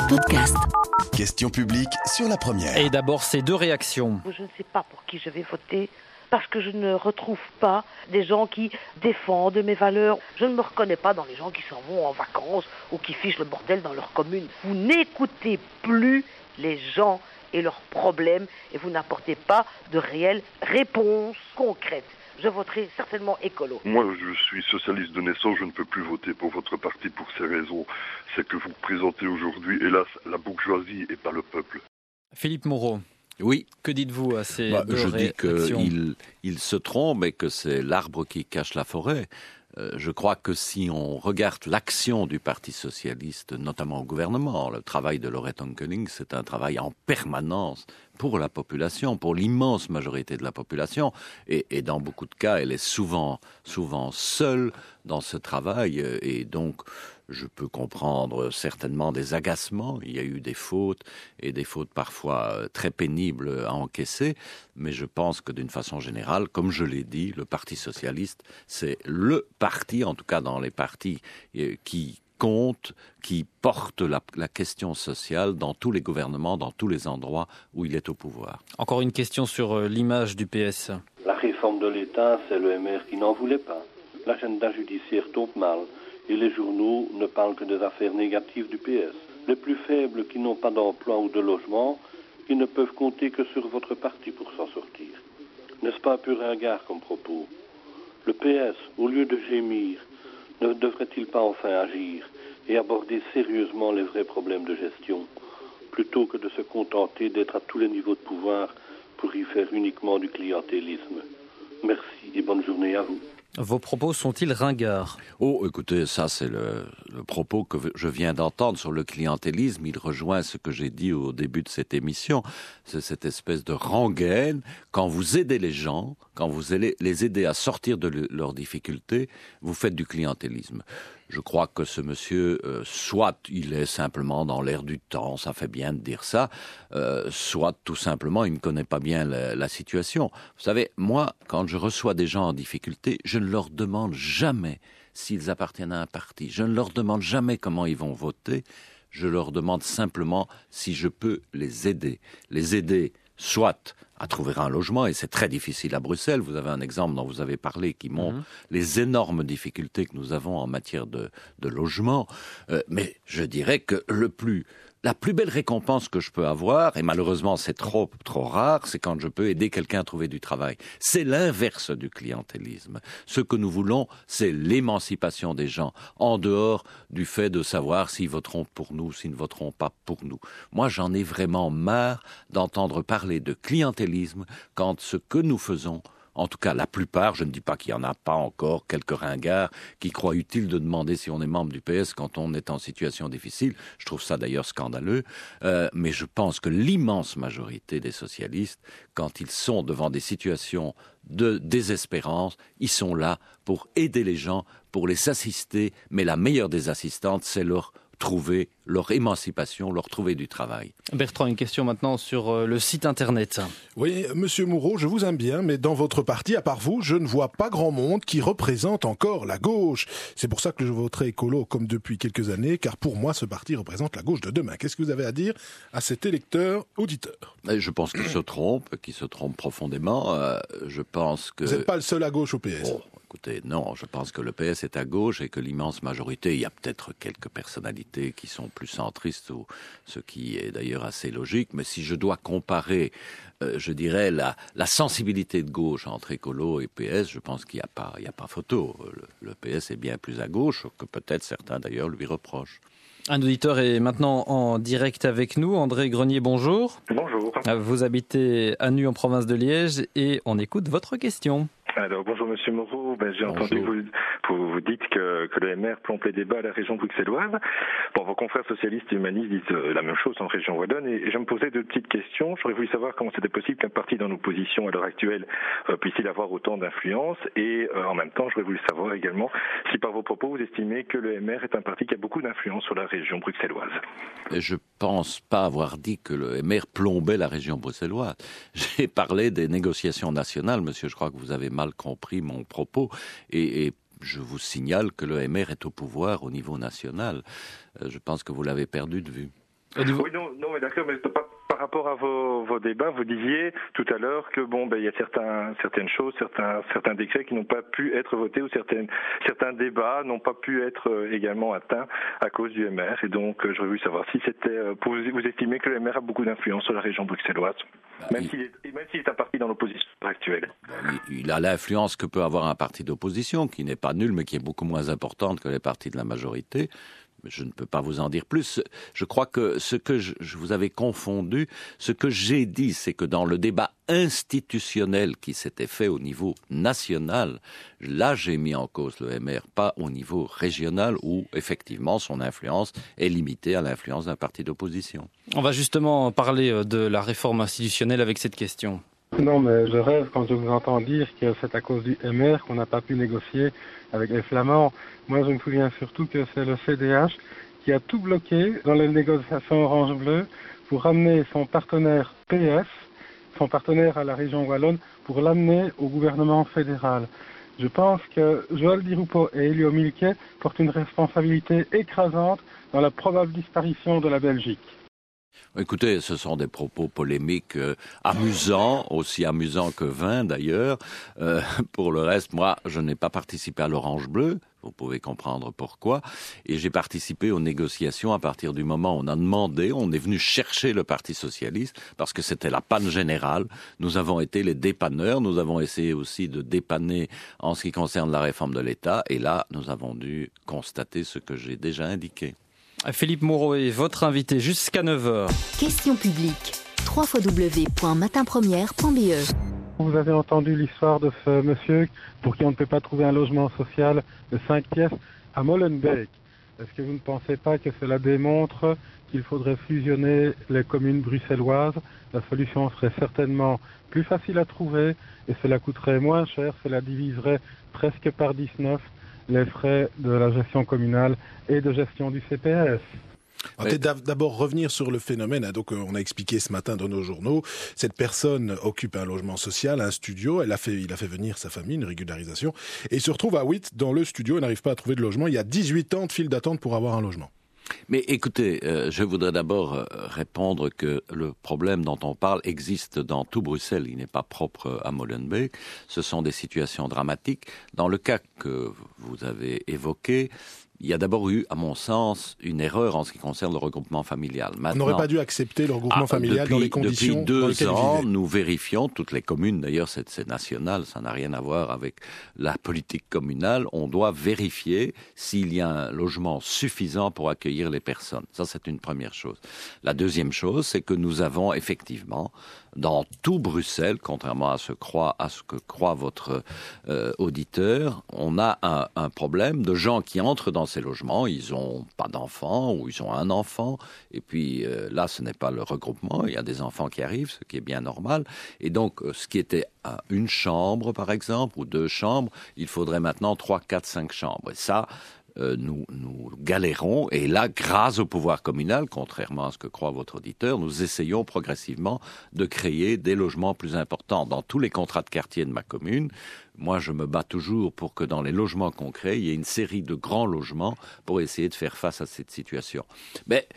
Podcast. Question publique sur la première. Et d'abord, ces deux réactions. Je ne sais pas pour qui je vais voter parce que je ne retrouve pas des gens qui défendent mes valeurs. Je ne me reconnais pas dans les gens qui s'en vont en vacances ou qui fichent le bordel dans leur commune. Vous n'écoutez plus les gens et leurs problèmes et vous n'apportez pas de réelles réponses concrètes. Je voterai certainement écolo. Moi, je suis socialiste de naissance, je ne peux plus voter pour votre parti pour ces raisons. C'est que vous présentez aujourd'hui, hélas, la bourgeoisie et pas le peuple. Philippe Moreau. Oui. Que dites-vous à ces deux je réactions ? dis qu'il se trompe et que c'est l'arbre qui cache la forêt. Je crois que si on regarde l'action du Parti socialiste, notamment au gouvernement, le travail de Laurette Onkeling, c'est un travail en permanence pour la population, pour l'immense majorité de la population. Et dans beaucoup de cas, elle est souvent seule dans ce travail. Et donc, je peux comprendre certainement des agacements. Il y a eu des fautes, et des fautes parfois très pénibles à encaisser. Mais je pense que d'une façon générale, comme je l'ai dit, le Parti socialiste, c'est le parti, en tout cas dans les partis qui compte, qui porte la question sociale dans tous les gouvernements, dans tous les endroits où il est au pouvoir. Encore une question sur l'image du PS. La réforme de l'État, c'est le MR qui n'en voulait pas. L'agenda judiciaire tombe mal et les journaux ne parlent que des affaires négatives du PS. Les plus faibles qui n'ont pas d'emploi ou de logement, ils ne peuvent compter que sur votre parti pour s'en sortir. N'est-ce pas un peu ringard comme propos ? Le PS, au lieu de gémir, ne devrait-il pas enfin agir et aborder sérieusement les vrais problèmes de gestion, plutôt que de se contenter d'être à tous les niveaux de pouvoir pour y faire uniquement du clientélisme ? Merci et bonne journée à vous. Vos propos sont-ils ringards ? Oh, écoutez, ça c'est le propos que je viens d'entendre sur le clientélisme. Il rejoint ce que j'ai dit au début de cette émission. C'est cette espèce de rengaine. Quand vous aidez les gens, quand vous allez les aider à sortir de leurs difficultés, vous faites du clientélisme. Je crois que ce monsieur, soit il est simplement dans l'air du temps, ça fait bien de dire ça, soit tout simplement il ne connaît pas bien la situation. Vous savez, moi, quand je reçois des gens en difficulté, je ne leur demande jamais s'ils appartiennent à un parti. Je ne leur demande jamais comment ils vont voter. Je leur demande simplement si je peux les aider. Les aider, soit à trouver un logement, et c'est très difficile à Bruxelles. Vous avez un exemple dont vous avez parlé qui montre les énormes difficultés que nous avons en matière de logement. Mais je dirais que la plus belle récompense que je peux avoir, et malheureusement c'est trop rare, c'est quand je peux aider quelqu'un à trouver du travail. C'est l'inverse du clientélisme. Ce que nous voulons, c'est l'émancipation des gens, en dehors du fait de savoir s'ils voteront pour nous, s'ils ne voteront pas pour nous. Moi, j'en ai vraiment marre d'entendre parler de clientélisme quand ce que nous faisons, en tout cas la plupart, je ne dis pas qu'il n'y en a pas encore quelques ringards qui croient utile de demander si on est membre du PS quand on est en situation difficile. Je trouve ça d'ailleurs scandaleux, mais je pense que l'immense majorité des socialistes, quand ils sont devant des situations de désespérance, ils sont là pour aider les gens, pour les assister, mais la meilleure des assistantes, c'est leur trouver leur émancipation, leur trouver du travail. Bertrand, une question maintenant sur le site internet. Oui, Monsieur Moreau, je vous aime bien, mais dans votre parti, à part vous, je ne vois pas grand monde qui représente encore la gauche. C'est pour ça que je voterai écolo comme depuis quelques années, car pour moi, ce parti représente la gauche de demain. Qu'est-ce que vous avez à dire à cet électeur auditeur ? Je pense qu'il se trompe profondément. Je pense que... Vous n'êtes pas le seul à gauche au PS. Oh, écoutez, non, je pense que le PS est à gauche et que l'immense majorité, il y a peut-être quelques personnalités qui sont plus centristes, ou ce qui est d'ailleurs assez logique, mais si je dois comparer, je dirais, la sensibilité de gauche entre écolo et PS, je pense qu'il n'y a pas photo. Le PS est bien plus à gauche que peut-être certains d'ailleurs lui reprochent. Un auditeur est maintenant en direct avec nous. André Grenier, bonjour. Bonjour. Vous habitez à Nu en province de Liège et on écoute votre question. Alors bonjour Monsieur Moreau, j'ai entendu vous dites que le MR plombe les débats à la région bruxelloise. Bon, vos confrères socialistes et humanistes disent la même chose en région wallonne et je me posais deux petites questions. J'aurais voulu savoir comment c'était possible qu'un parti dans l'opposition à l'heure actuelle puisse-t-il avoir autant d'influence et en même temps j'aurais voulu savoir également si par vos propos vous estimez que le MR est un parti qui a beaucoup d'influence sur la région bruxelloise. Je pense pas avoir dit que le MR plombait la région bruxelloise. J'ai parlé des négociations nationales, monsieur, je crois que vous avez mal compris mon propos et je vous signale que le MR est au pouvoir au niveau national. Je pense que vous l'avez perdu de vue. Oui, non, mais d'accord, mais par rapport à vos débats, vous disiez tout à l'heure que il y a certaines choses, certains décrets qui n'ont pas pu être votés ou certains débats n'ont pas pu être également atteints à cause du MR. Et donc, j'aurais voulu savoir si c'était, vous estimez que le MR a beaucoup d'influence sur la région bruxelloise, même s'il est un parti dans l'opposition actuelle. Il a l'influence que peut avoir un parti d'opposition, qui n'est pas nul, mais qui est beaucoup moins importante que les partis de la majorité. Je ne peux pas vous en dire plus. Je crois que ce que je vous avais confondu, ce que j'ai dit, c'est que dans le débat institutionnel qui s'était fait au niveau national, là j'ai mis en cause le MR, pas au niveau régional où effectivement son influence est limitée à l'influence d'un parti d'opposition. On va justement parler de la réforme institutionnelle avec cette question. Non, mais je rêve quand je vous entends dire que c'est à cause du MR qu'on n'a pas pu négocier avec les Flamands. Moi, je me souviens surtout que c'est le CDH qui a tout bloqué dans les négociations Orange-Bleu pour ramener son partenaire PS, son partenaire à la région wallonne, pour l'amener au gouvernement fédéral. Je pense que Joël Di Rupo et Elio Milquet portent une responsabilité écrasante dans la probable disparition de la Belgique. Écoutez, ce sont des propos polémiques amusants, aussi amusants que vains d'ailleurs. Pour le reste, moi, je n'ai pas participé à l'Orange Bleu. Vous pouvez comprendre pourquoi. Et j'ai participé aux négociations à partir du moment où on a demandé, on est venu chercher le Parti socialiste parce que c'était la panne générale. Nous avons été les dépanneurs. Nous avons essayé aussi de dépanner en ce qui concerne la réforme de l'État. Et là, nous avons dû constater ce que j'ai déjà indiqué. Philippe Moreau est votre invité jusqu'à 9h. Question publique. www.matinpremière.be. Vous avez entendu l'histoire de ce monsieur pour qui on ne peut pas trouver un logement social de 5 pièces à Molenbeek. Est-ce que vous ne pensez pas que cela démontre qu'il faudrait fusionner les communes bruxelloises? La solution serait certainement plus facile à trouver et cela coûterait moins cher, cela diviserait presque par 19 les frais de la gestion communale et de gestion du CPS. Peut-être d'abord revenir sur le phénomène. Donc, on a expliqué ce matin dans nos journaux, cette personne occupe un logement social, un studio. Il a fait venir sa famille, une régularisation, et il se retrouve à 8 dans le studio. Il n'arrive pas à trouver de logement. Il y a 18 ans de file d'attente pour avoir un logement. Mais écoutez, je voudrais d'abord répondre que le problème dont on parle existe dans tout Bruxelles. Il n'est pas propre à Molenbeek. Ce sont des situations dramatiques. Dans le cas que vous avez évoqué, il y a d'abord eu, à mon sens, une erreur en ce qui concerne le regroupement familial. Maintenant, on n'aurait pas dû accepter le regroupement familial dans les conditions dans lesquelles il vivait. Depuis 2 ans, nous vérifions, toutes les communes, d'ailleurs c'est national, ça n'a rien à voir avec la politique communale, on doit vérifier s'il y a un logement suffisant pour accueillir les personnes. Ça, c'est une première chose. La deuxième chose, c'est que nous avons effectivement, dans tout Bruxelles, contrairement à ce que croit votre auditeur, on a un problème de gens qui entrent dans ces logements, ils ont pas d'enfants ou ils ont un enfant, et puis là ce n'est pas le regroupement, il y a des enfants qui arrivent, ce qui est bien normal, et donc ce qui était une chambre par exemple, ou 2 chambres, il faudrait maintenant 3, 4, 5 chambres, et ça nous galérons, et là, grâce au pouvoir communal, contrairement à ce que croit votre auditeur, nous essayons progressivement de créer des logements plus importants. Dans tous les contrats de quartier de ma commune, moi, je me bats toujours pour que dans les logements qu'on crée, il y ait une série de grands logements pour essayer de faire face à cette situation. Mais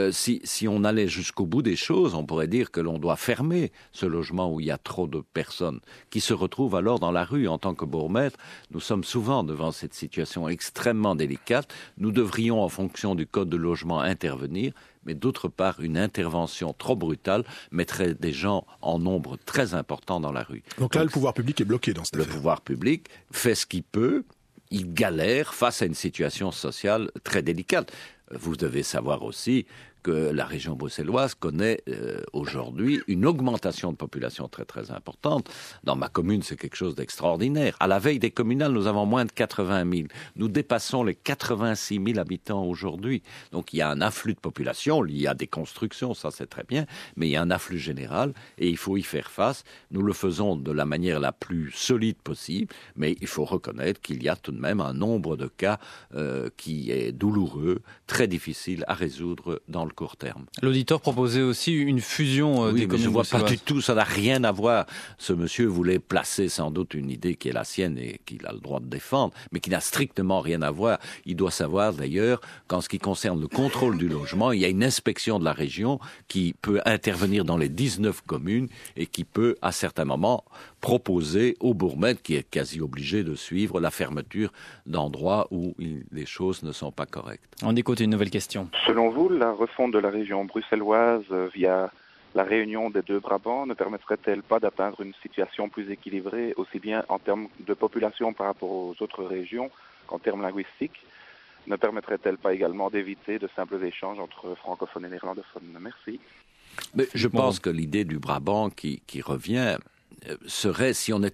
si on allait jusqu'au bout des choses, on pourrait dire que l'on doit fermer ce logement où il y a trop de personnes qui se retrouvent alors dans la rue. En tant que bourgmestre, nous sommes souvent devant cette situation extrêmement délicate. Nous devrions, en fonction du code de logement, intervenir. Mais d'autre part, une intervention trop brutale mettrait des gens en nombre très important dans la rue. Donc là, le pouvoir public est bloqué dans cette affaire. Le pouvoir public fait ce qu'il peut, il galère face à une situation sociale très délicate. Vous devez savoir aussi que la région bruxelloise connaît aujourd'hui une augmentation de population très très importante. Dans ma commune, c'est quelque chose d'extraordinaire. À la veille des communales, nous avons moins de 80 000. Nous dépassons les 86 000 habitants aujourd'hui. Donc il y a un afflux de population, il y a des constructions, ça c'est très bien, mais il y a un afflux général et il faut y faire face. Nous le faisons de la manière la plus solide possible, mais il faut reconnaître qu'il y a tout de même un nombre de cas qui est douloureux, très très difficile à résoudre dans le court terme. L'auditeur proposait aussi une fusion des communes. Je ne vois pas bruxelloises. du tout, ça n'a rien à voir. Ce monsieur voulait placer sans doute une idée qui est la sienne et qu'il a le droit de défendre, mais qui n'a strictement rien à voir. Il doit savoir d'ailleurs qu'en ce qui concerne le contrôle du logement, il y a une inspection de la région qui peut intervenir dans les 19 communes et qui peut, à certains moments, proposer au bourgmestre, qui est quasi obligé de suivre la fermeture d'endroits où les choses ne sont pas correctes. On écoute une nouvelle question. Selon vous, la refonte de la région bruxelloise via la réunion des deux Brabants ne permettrait-elle pas d'atteindre une situation plus équilibrée, aussi bien en termes de population par rapport aux autres régions qu'en termes linguistiques? Ne permettrait-elle pas également d'éviter de simples échanges entre francophones et néerlandophones? Merci. Mais je pense que l'idée du Brabant qui revient serait, si on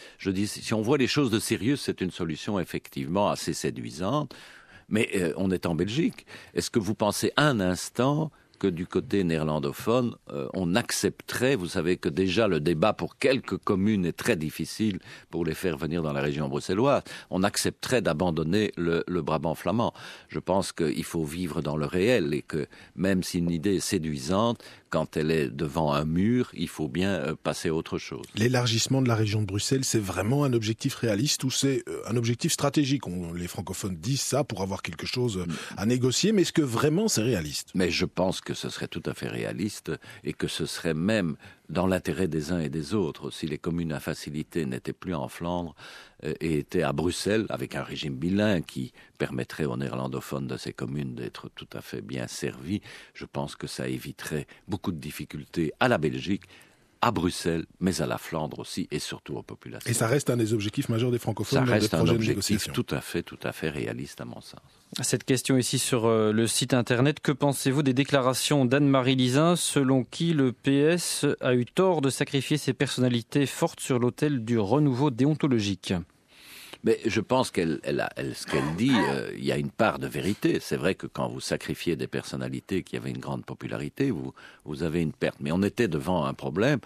voit les choses de sérieux, c'est une solution effectivement assez séduisante. Mais on est en Belgique. Est-ce que vous pensez un instant que du côté néerlandophone, on accepterait, vous savez que déjà le débat pour quelques communes est très difficile pour les faire venir dans la région bruxelloise, on accepterait d'abandonner le Brabant flamand. Je pense qu'il faut vivre dans le réel et que même si une idée est séduisante, quand elle est devant un mur, il faut bien passer à autre chose. L'élargissement de la région de Bruxelles, c'est vraiment un objectif réaliste ou c'est un objectif stratégique? Les francophones disent ça pour avoir quelque chose à négocier, mais est-ce que vraiment c'est réaliste? Mais je pense que ce serait tout à fait réaliste et que ce serait même dans l'intérêt des uns et des autres. Si les communes à facilité n'étaient plus en Flandre et étaient à Bruxelles, avec un régime bilingue qui permettrait aux néerlandophones de ces communes d'être tout à fait bien servis, je pense que ça éviterait beaucoup de difficultés à la Belgique, à Bruxelles, mais à la Flandre aussi, et surtout aux populations. Et ça reste un des objectifs majeurs des francophones dans des projets de négociation. Ça reste un objectif tout à fait réaliste à mon sens. Cette question ici sur le site internet, que pensez-vous des déclarations d'Anne-Marie Lizin, selon qui le PS a eu tort de sacrifier ses personnalités fortes sur l'autel du renouveau déontologique? Mais je pense ce qu'elle dit, il y a une part de vérité. C'est vrai que quand vous sacrifiez des personnalités qui avaient une grande popularité, vous avez une perte. Mais on était devant un problème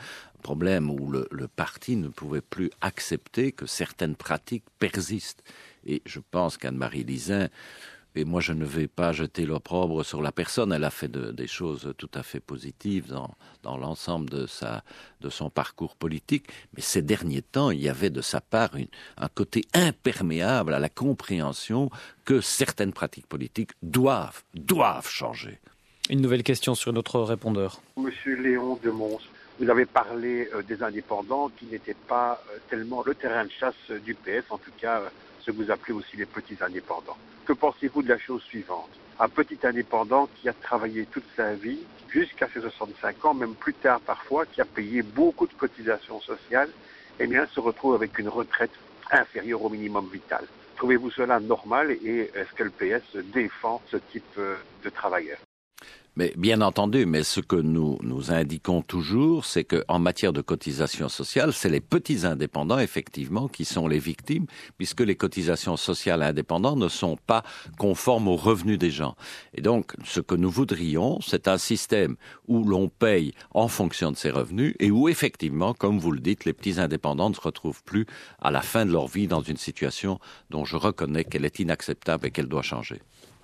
où le parti ne pouvait plus accepter que certaines pratiques persistent. Et je pense qu'Anne-Marie Lizin, et moi je ne vais pas jeter l'opprobre sur la personne, elle a fait des choses tout à fait positives dans l'ensemble de son parcours politique, mais ces derniers temps, il y avait de sa part un côté imperméable à la compréhension que certaines pratiques politiques doivent changer. Une nouvelle question sur notre répondeur. Monsieur Léon de Mons, vous avez parlé des indépendants qui n'étaient pas tellement le terrain de chasse du PS, en tout cas ce que vous appelez aussi les petits indépendants. Que pensez-vous de la chose suivante? Un petit indépendant qui a travaillé toute sa vie, jusqu'à ses 65 ans, même plus tard parfois, qui a payé beaucoup de cotisations sociales, eh bien se retrouve avec une retraite inférieure au minimum vital. Trouvez-vous cela normal et est-ce que le PS défend ce type de travailleurs? Mais bien entendu, mais ce que nous indiquons toujours, c'est qu'en matière de cotisation sociale, c'est les petits indépendants, effectivement, qui sont les victimes, puisque les cotisations sociales indépendantes ne sont pas conformes aux revenus des gens. Et donc, ce que nous voudrions, c'est un système où l'on paye en fonction de ses revenus et où, effectivement, comme vous le dites, les petits indépendants ne se retrouvent plus à la fin de leur vie dans une situation dont je reconnais qu'elle est inacceptable et qu'elle doit changer.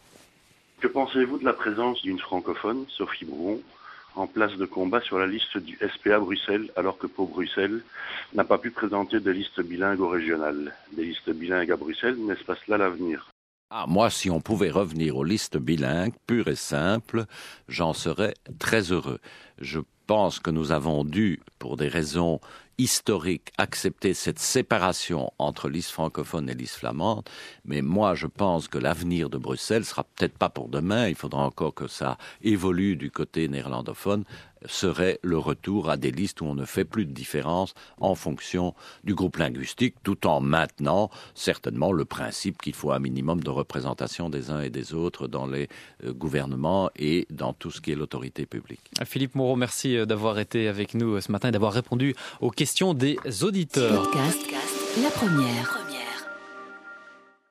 Que pensez-vous de la présence d'une francophone, Sophie Brouon, en place de combat sur la liste du SPA Bruxelles, alors que Pau Bruxelles n'a pas pu présenter de liste bilingue au régional? Des listes bilingues à Bruxelles, n'est-ce pas cela l'avenir? Moi, si on pouvait revenir aux listes bilingues, pures et simples, j'en serais très heureux. Je pense que nous avons dû, pour des raisons historiques, accepter cette séparation entre liste francophone et liste flamande, mais moi je pense que l'avenir de Bruxelles sera peut-être pas pour demain, il faudra encore que ça évolue du côté néerlandophone, serait le retour à des listes où on ne fait plus de différence en fonction du groupe linguistique, tout en maintenant certainement le principe qu'il faut un minimum de représentation des uns et des autres dans les gouvernements et dans tout ce qui est l'autorité publique. Philippe Moreau, merci d'avoir été avec nous ce matin et d'avoir répondu aux questions des auditeurs. Podcast, la première.